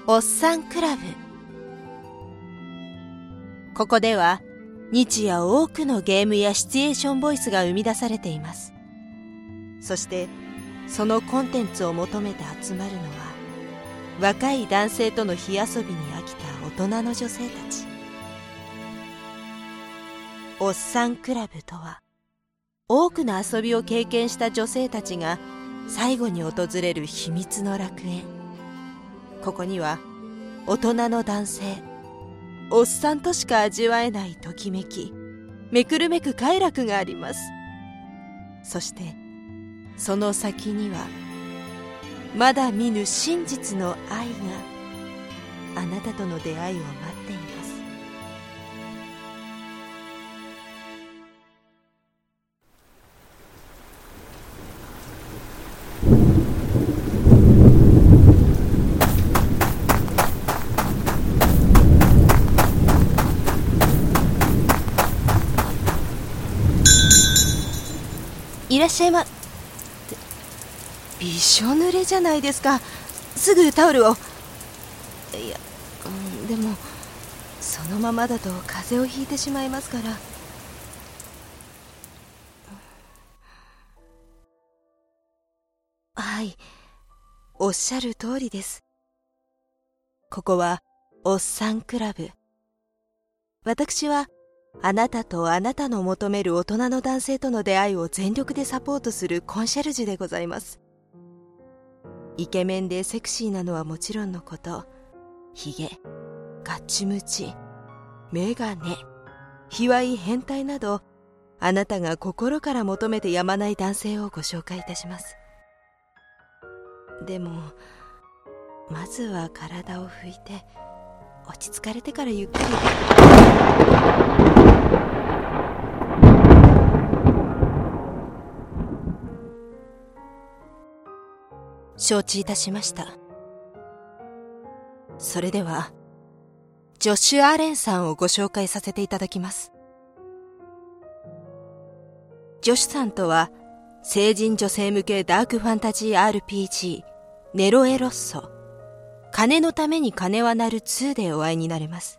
おっさんクラブ。ここでは日夜多くのゲームやシチュエーションボイスが生み出されています。そしてそのコンテンツを求めて集まるのは、若い男性との火遊びに飽きた大人の女性たち。おっさんクラブとは、多くの遊びを経験した女性たちが最後に訪れる秘密の楽園。ここには大人の男性、おっさんとしか味わえないときめき、めくるめく快楽があります。そしてその先にはまだ見ぬ真実の愛があなたとの出会いを待っています。いらっしゃいま。びしょ濡れじゃないですか。すぐタオルを。いや、でもそのままだと風邪をひいてしまいますから。はい、おっしゃる通りです。ここはおっさんクラブ。私はあなたとあなたの求める大人の男性との出会いを全力でサポートするコンシェルジュでございます。イケメンでセクシーなのはもちろんのこと、ヒゲ、ガッチムチ、メガネ、卑猥変態など、あなたが心から求めてやまない男性をご紹介いたします。でもまずは体を拭いて、落ち着かれてからゆっくり。承知いたしました。それではジョシュ・アレンさんをご紹介させていただきます。ジョシュさんとは、成人女性向けダークファンタジー RPG ネロエロッソ、金のために金は鳴る2でお会いになれます。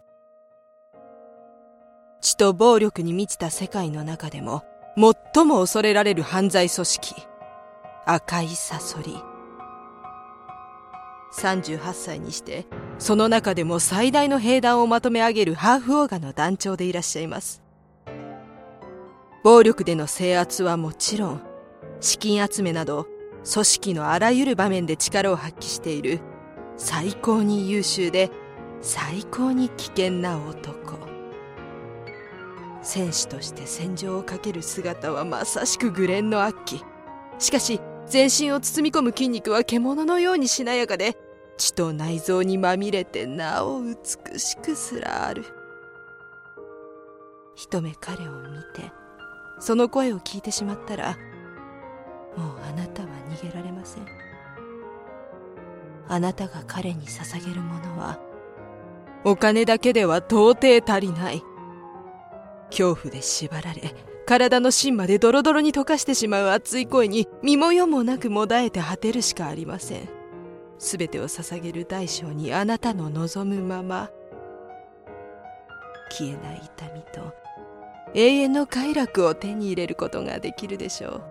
血と暴力に満ちた世界の中でも最も恐れられる犯罪組織、赤いサソリ。38歳にしてその中でも最大の兵団をまとめ上げるハーフオーガの団長でいらっしゃいます。暴力での制圧はもちろん、資金集めなど組織のあらゆる場面で力を発揮している最高に優秀で最高に危険な男。戦士として戦場をかける姿はまさしく紅蓮の悪鬼。しかし全身を包み込む筋肉は獣のようにしなやかで、血と内臓にまみれてなお美しくすらある。一目彼を見てその声を聞いてしまったら、もうあなたは逃げられません。あなたが彼に捧げるものはお金だけでは到底足りない。恐怖で縛られ、体の芯までドロドロに溶かしてしまう熱い恋に身も世もなくもだえて果てるしかありません。すべてを捧げる大小にあなたの望むまま、消えない痛みと永遠の快楽を手に入れることができるでしょう。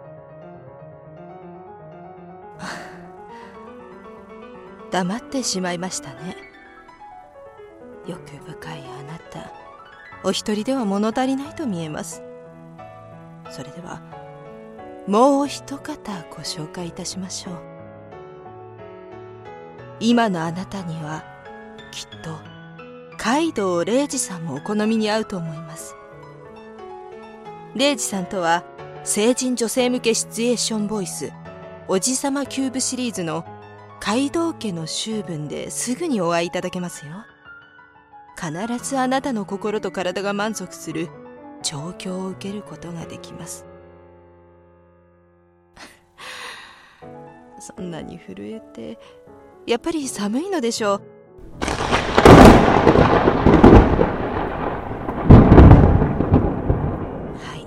黙ってしまいましたね。欲深いあなた、お一人では物足りないと見えます。それではもう一方ご紹介いたしましょう。今のあなたにはきっと海道礼二さんもお好みに合うと思います。礼二さんとは、成人女性向けシチュエーションボイスおじさまキューブシリーズの海道家の秋分ですぐにお会いいただけますよ。必ずあなたの心と体が満足する調教を受けることができます。そんなに震えて、やっぱり寒いのでしょう。はい、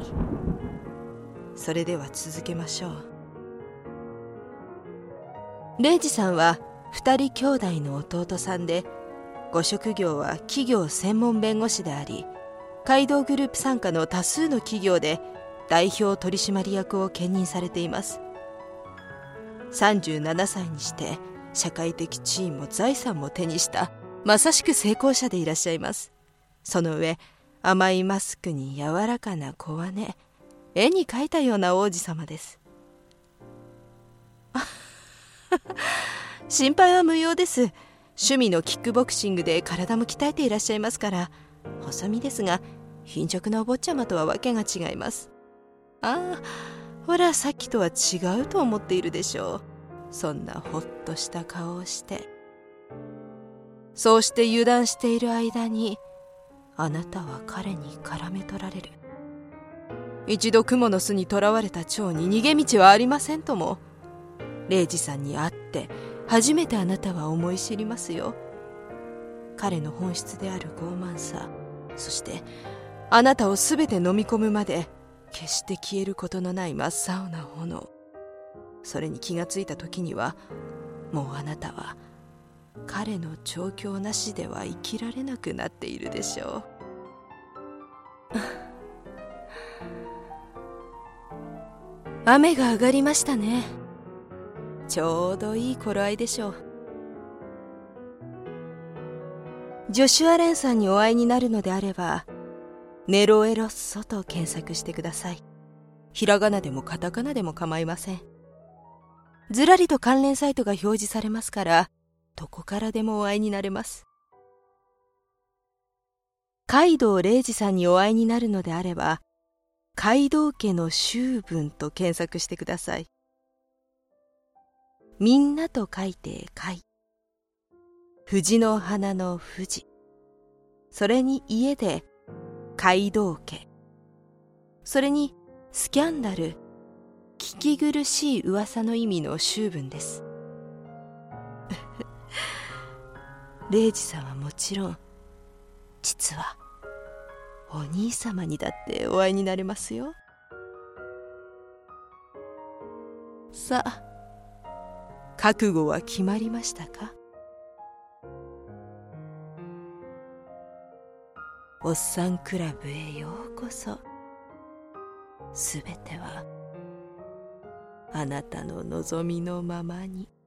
それでは続けましょう。礼二さんは 2人兄弟の弟さんで、ご職業は企業専門弁護士であり、街道グループ傘下の多数の企業で代表取締役を兼任されています。37歳にして社会的地位も財産も手にしたまさしく成功者でいらっしゃいます。その上、甘いマスクに柔らかな小羽、絵に描いたような王子様です。心配は無用です。趣味のキックボクシングで体も鍛えていらっしゃいますから、細身ですが貧弱なお坊ちゃまとはわけが違います。ああ、ほらさっきとは違うと思っているでしょう。そんなほっとした顔をして。そうして油断している間に、あなたは彼に絡め取られる。一度蜘蛛の巣に囚われた蝶に逃げ道はありませんとも。礼二さんに会って初めてあなたは思い知りますよ。彼の本質である傲慢さ、そしてあなたをすべて飲み込むまで決して消えることのない真っ青な炎。それに気がついた時には、もうあなたは彼の調教なしでは生きられなくなっているでしょう。雨が上がりましたね。ちょうどいい頃合いでしょう。ジョシュア・レンさんにお会いになるのであれば、ネロエロッソと検索してください。ひらがなでもカタカナでも構いません。ずらりと関連サイトが表示されますから、どこからでもお会いになれます。街道礼二さんにお会いになるのであれば、街道家の秋分と検索してください。みんなと書いて街、藤の花の藤、それに家で街道家、それにスキャンダル、聞き苦しい噂の意味の秋分です。礼二さんはもちろん、実はお兄様にだってお会いになれますよ。さあ、覚悟は決まりましたか？おっさんクラブへようこそ。すべてはあなたの望みのままに。